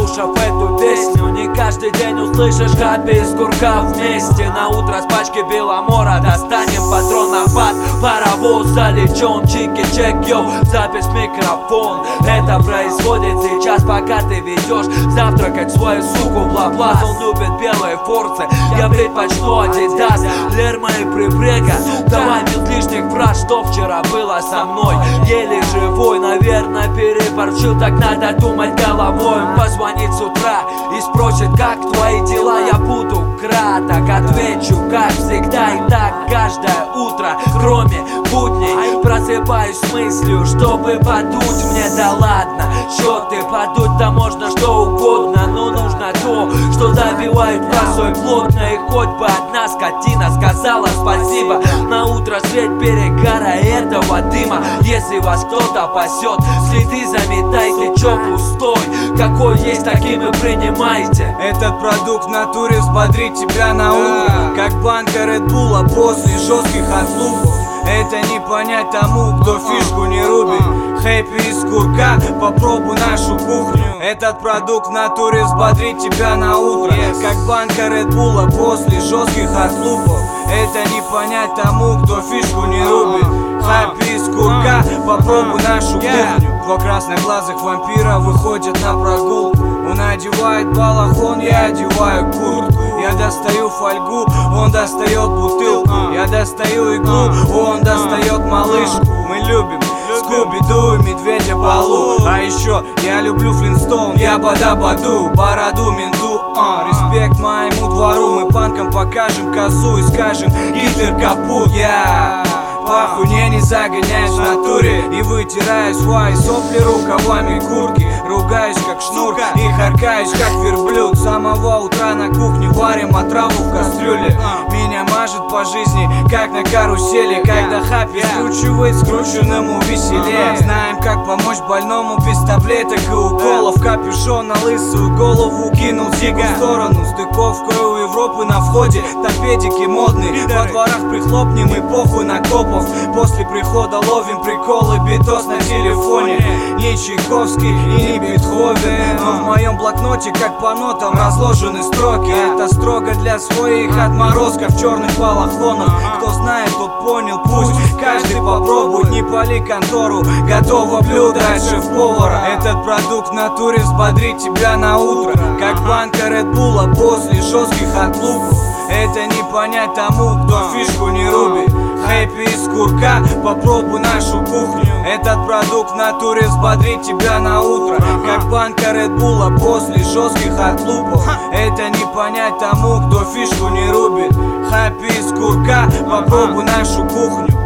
Прослушав эту песню, не каждый день услышишь хэппи из курка вместе. На утро с пачки Беломора достанем патрон на бат. Паровоз залечен, чики-чек, йоу, запись микрофон. Это происходит сейчас, пока ты ведешь завтракать свою суку в Лаплас. Он любит белые форцы, я предпочту Адидас, Лерма и Припрека. Давай без лишних фраз, что вчера было со мной. Еле живой, наверное, переборчил, так надо думать головой. Он позвонит с утра и спросит, как твои дела. Я буду краток, отвечу, как всегда. И так каждое утро, кроме будней, просыпаюсь с мыслью, чтобы подуть мне. Да ладно, счеты подуть-то можно что угодно, но нужно то, что забивают косой плотно. И хоть бы одна скотина сказала спасибо на утро свет перегара этого дыма. Если вас кто-то пасет, следы заметайте, чё пустой, какой есть, таким и принимайте. Этот продукт в натуре взбодрит тебя на утро, как банка Редбула после жестких отлупов. Это не понять тому, кто фишку не рубит. Хэппи из курка, попробуй нашу кухню. Этот продукт в натуре взбодрит тебя на утро, как банка Редбула после жестких отлупов. Это не понять тому, кто фишку не рубит. Хэппи из курка, попробуй нашу кухню. Два красноглазых вампира выходят на прогулку. Он одевает балахон, я одеваю куртку. Я достаю фольгу, он достает бутылку. Я достаю иглу, он достает малышку. Мы любим Скуби-Ду и Медведя Балу. А еще я люблю Флинстоун, я бада-баду, бороду менду. Респект моему двору, мы панкам покажем козу и скажем Гитлер капут. Я пахуй не загоняюсь в натуре и вытираю свои сопли рукавами куртки. Ругаюсь как шнур и харкаюсь как верблюд. С самого утра на кухне варим отраву в кастрюле. Меня мажет по жизни, как на карусели. Когда хэппи скручивает скрученному веселее. Знаем, как помочь больному без таблеток и уколов. Капюшон на лысую голову кинул зигу в сторону. Стыковка у Европы на входе, торпедики модные. Во дворах прихлопнем и похуй на копов. После прихода ловим приколы, битос на телефоне. Не Чайковский и не Бетховен, но в моем блокноте, как по нотам, разложены строки. Это строго для своих отморозков в черных балахонах. Кто знает, тот понял, пусть каждый попробует. Не пали контору, готово блюдо от шеф-повара. Этот продукт в натуре взбодрит тебя на утро, как банка Редбула после жестких отлупов. Это не понять тому, кто фишку не рубит. Хэппи из курка, попробуй нашу кухню. Этот продукт в натуре взбодрит тебя на утро, как банка Редбула после жестких отлупов. Это не понять тому, кто фишку не рубит. Хэппи из курка, попробуй нашу кухню.